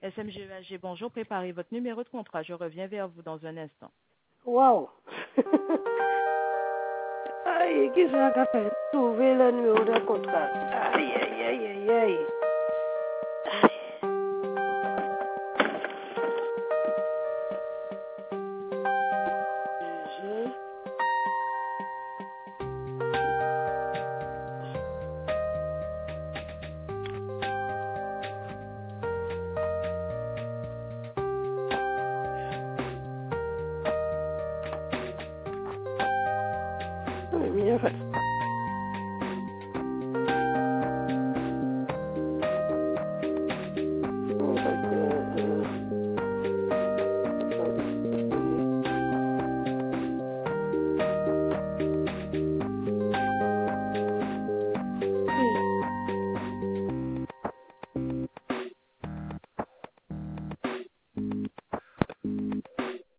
SMGEAG, bonjour, préparez votre numéro de contrat. Je reviens vers vous dans un instant. Wow! Aïe, qu'est-ce qu'on a fait? Trouver le numéro de contrat. Aïe, aïe, aïe, aïe, aïe. Aïe. Bien fait.